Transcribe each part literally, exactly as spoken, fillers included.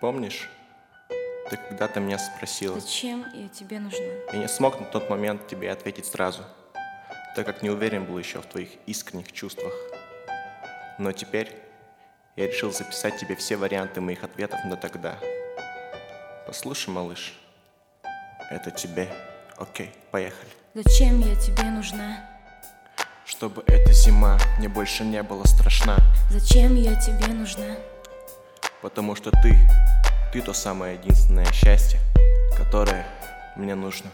Помнишь, ты когда-то меня спросила. Зачем я тебе нужна? Я не смог на тот момент тебе ответить сразу, так как не уверен был еще в твоих искренних чувствах. Но теперь я решил записать тебе все варианты моих ответов на тогда. Послушай, малыш, это тебе. Окей, поехали. Зачем я тебе нужна? Чтобы эта зима мне больше не была страшна. Зачем я тебе нужна? Потому что ты, ты то самое единственное счастье, которое мне нужно.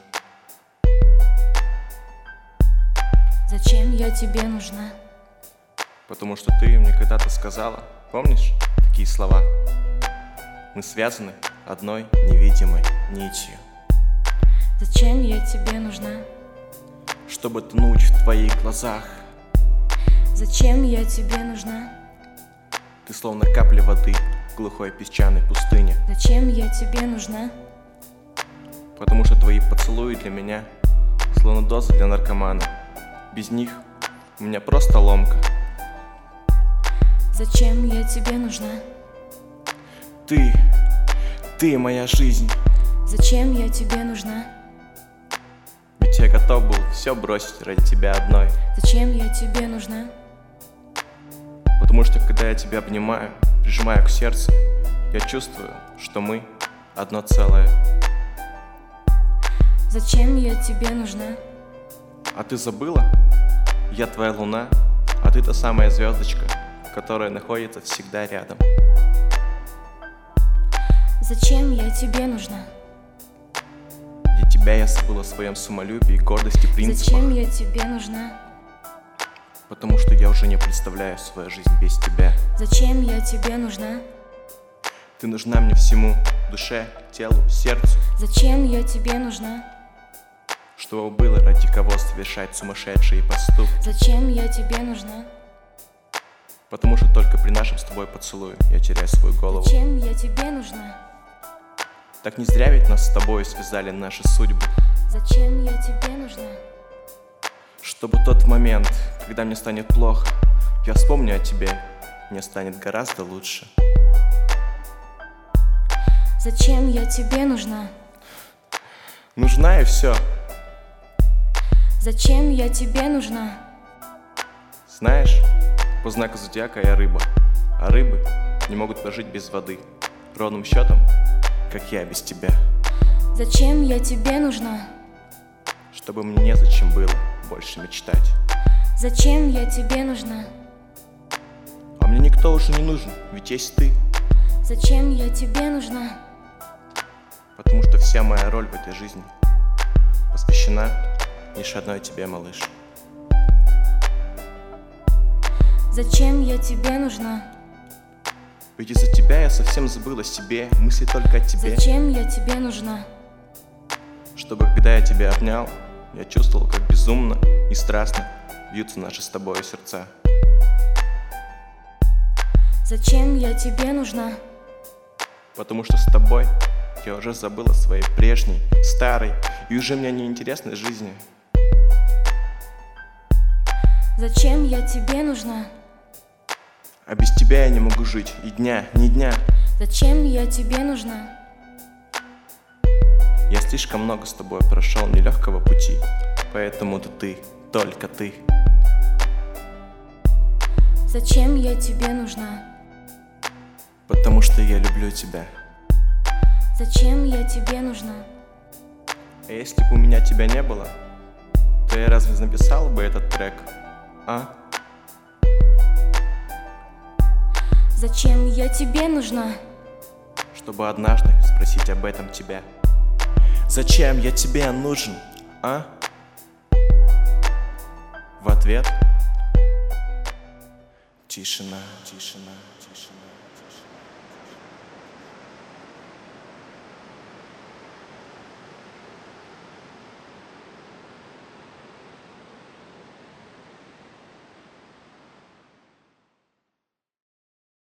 Зачем я тебе нужна? Потому что ты мне когда-то сказала, помнишь такие слова? Мы связаны одной невидимой нитью. Зачем я тебе нужна? Чтобы тонуть в твоих глазах. Зачем я тебе нужна? Ты словно капля воды в глухой песчаной пустыне. Зачем я тебе нужна? Потому что твои поцелуи для меня словно доза для наркомана. Без них у меня просто ломка. Зачем я тебе нужна? Ты, ты моя жизнь. Зачем я тебе нужна? Ведь я готов был все бросить ради тебя одной. Зачем я тебе нужна? Потому что когда я тебя обнимаю, прижимаю к сердцу, я чувствую, что мы одно целое. Зачем я тебе нужна? А ты забыла? Я твоя луна, а ты та самая звездочка, которая находится всегда рядом. Зачем я тебе нужна? Для тебя я забыла о своем самолюбии, гордости, принципах. Зачем я тебе нужна? Потому что я уже не представляю свою жизнь без тебя. Зачем я тебе нужна? Ты нужна мне всему, душе, телу, сердцу. Зачем я тебе нужна? Чтобы было ради кого совершать сумасшедшие поступки. Зачем я тебе нужна? Потому что только при нашем с тобой поцелуе я теряю свою голову. Зачем я тебе нужна? Так не зря ведь нас с тобой связали наши судьбы. Зачем я тебе нужна? Чтобы тот момент, когда мне станет плохо, я вспомню о тебе, мне станет гораздо лучше. Зачем я тебе нужна? Нужна и все. Зачем я тебе нужна? Знаешь, по знаку зодиака я рыба, а рыбы не могут прожить без воды. Ровным счетом, как я без тебя. Зачем я тебе нужна? Чтобы мне незачем было больше мечтать. Зачем я тебе нужна? А мне никто уже не нужен, ведь есть ты. Зачем я тебе нужна? Потому что вся моя роль в этой жизни посвящена лишь одной тебе, малыш. Зачем я тебе нужна? Ведь из-за тебя я совсем забыла о себе, мысли только о тебе. Зачем я тебе нужна? Чтобы когда я тебя обнял, я чувствовал, как безумно и страстно бьются наши с тобой сердца. Зачем я тебе нужна? Потому что с тобой я уже забыла о своей прежней, старой и уже мне неинтересной жизни. Зачем я тебе нужна? А без тебя я не могу жить и дня, ни дня. Зачем я тебе нужна? Я слишком много с тобой прошел нелегкого пути, поэтому ты, ты, только ты. Зачем я тебе нужна? Потому что я люблю тебя. Зачем я тебе нужна? А если бы у меня тебя не было, то я разве написал бы этот трек, а? Зачем я тебе нужна? Чтобы однажды спросить об этом тебя. Зачем я тебе нужен, а? В ответ тишина, тишина, тишина.